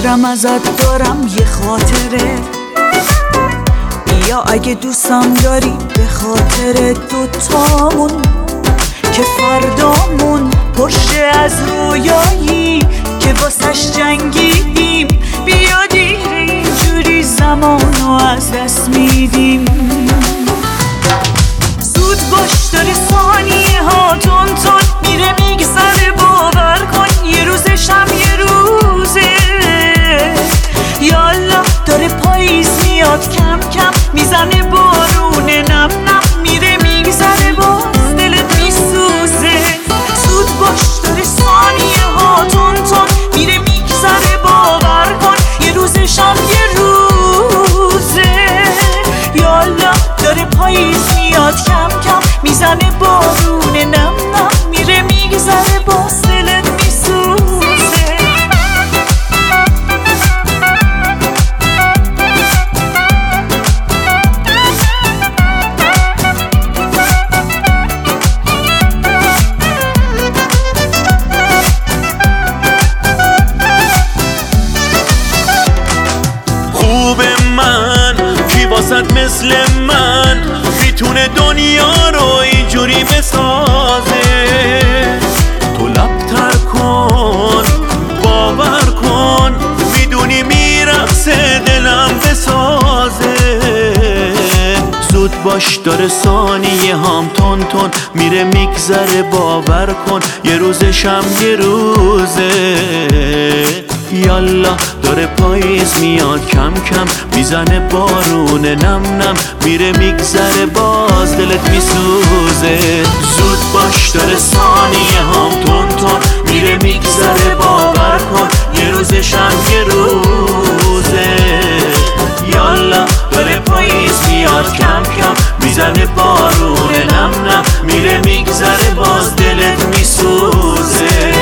دارم ازت دارم یه خاطره، بیا اگه دوستم داری به خاطر دوتامون که فردامون پرشه از رویایی که واسش جنگیدیم. بیا دیر اینجوری زمانو از دست میدیم. زود باش داره ثانیه ها تون تون میره میگذره، باور کن یه روزشم یه روزه. یالا داره پاییز میاد کم کم میزنه بارون نم نم میره میگذره باز دلت میسوزه. زود باش داره ثانیه ها تون تون میره میگذره، باور کن یه روزشم یه روزه. یالا داره پاییز میاد کم کم میزنه بارون نم نم میره میگذره باز دلت میسوزه. مثل من میتونه دنیا رو اینجوری بسازه. تو لب‌تر کن باور کن میدونی میرقصه دلم بسازه. زود باش داره ثانیه هم تون تون میره میگذره، باور کن یه روزشم یه روزه. یالا داره پاییز میاد کم کم میزنه بارون نم نم میره میگذره باز دلت میسوزه. زود باش داره ثانیه هم تون تون میره میگذره، باور کن یه روزشم یه روزه. یالا داره پاییز میاد کم کم میزنه بارون نم نم میره میگذره باز دلت میسوزه.